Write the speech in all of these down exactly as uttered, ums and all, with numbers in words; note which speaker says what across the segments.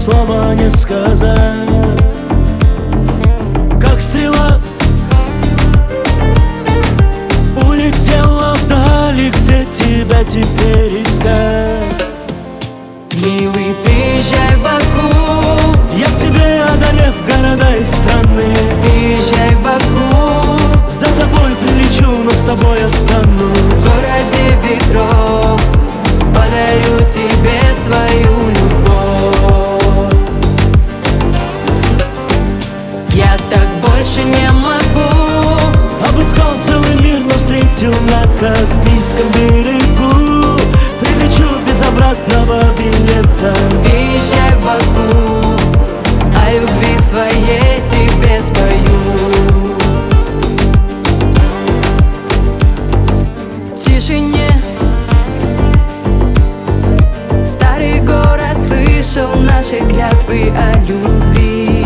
Speaker 1: слова не сказать. Как стрела улетела вдали, где тебя теперь искать?
Speaker 2: Милый, приезжай в Баку,
Speaker 1: Я к тебе, одолев города и страны.
Speaker 2: приезжай в Баку,
Speaker 1: За тобой прилечу, но с тобой
Speaker 2: в
Speaker 1: останусь.
Speaker 2: городе ветров подарю тебе свою любовь. Я так больше не могу.
Speaker 1: Обыскал целый мир, но встретил на Каспийском берегу. Прилечу без обратного билета.
Speaker 2: Приезжай в Баку, о любви своей тебе спою. В тишине старый город слышал наши клятвы о любви.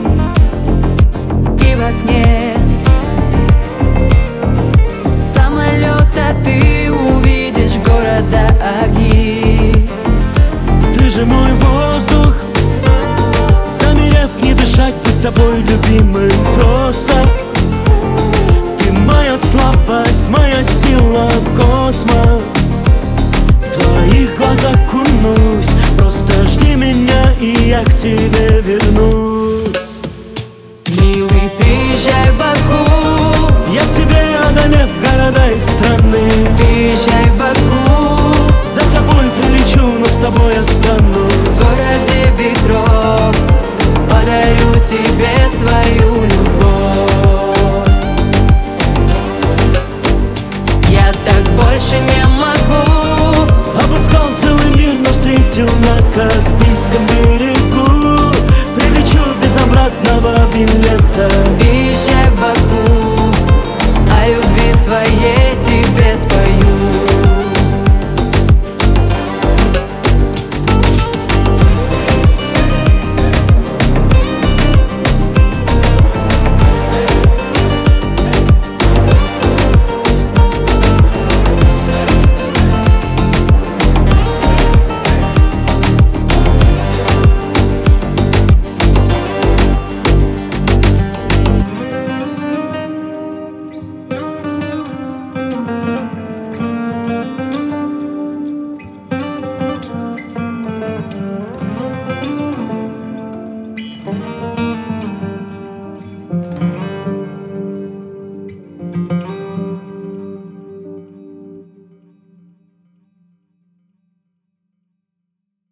Speaker 2: И в окне самолета ты увидишь города огни.
Speaker 1: Ты же мой воздух, замерев, не дышать, быть тобой любимым просто. Ты моя слабость, моя сила в космос. В твоих глазах кунусь, просто жди меня, и я к тебе вернусь.
Speaker 2: Милый, приезжай в Баку,
Speaker 1: Я к тебе, одолев города и страны.
Speaker 2: приезжай в Баку,
Speaker 1: За тобой прилечу, но с тобой
Speaker 2: в
Speaker 1: останусь.
Speaker 2: городе ветров подарю тебе свою любовь. Я так больше не могу.
Speaker 1: Обыскал целый мир, но встретил на Каспийском берегу. Прилечу без обратного билета.
Speaker 2: Приезжай в Баку, о любви своей тебе спою.